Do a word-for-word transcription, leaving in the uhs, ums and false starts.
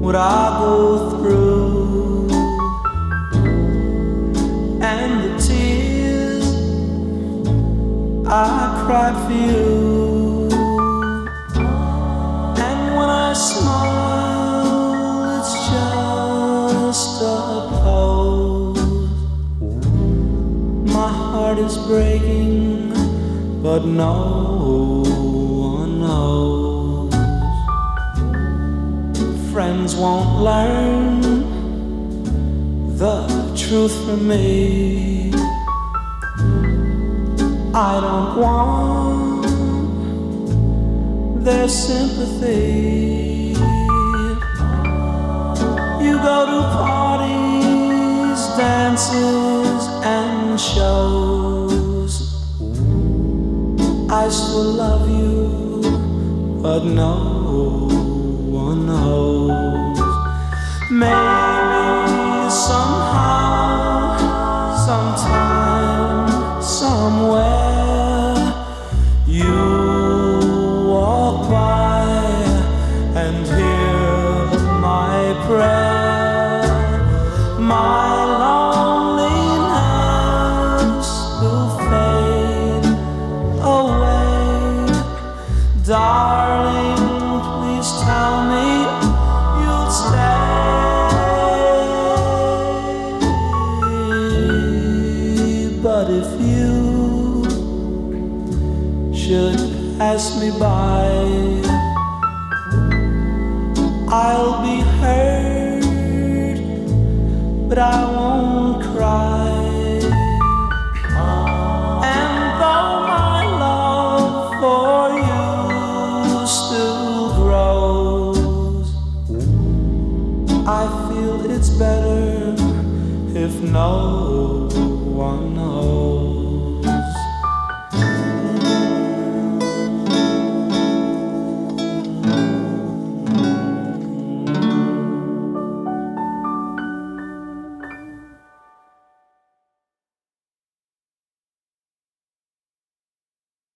what I go through, and the tears I cry for you. And when I smile, it's just a pose. My heart is breaking, but no one knows. Friends won't learn the truth from me. I don't want their sympathy. You go to parties, dances, and shows. I still love you, but no one knows. Maybe somehow, sometime, somewhere, you walk by and hear my prayer. My loneliness will fade away. Darling, please tell me you'll stay. But if you should pass me by, I'll be hurt, but I won't cry. And though my love for you still grows, I feel it's better if no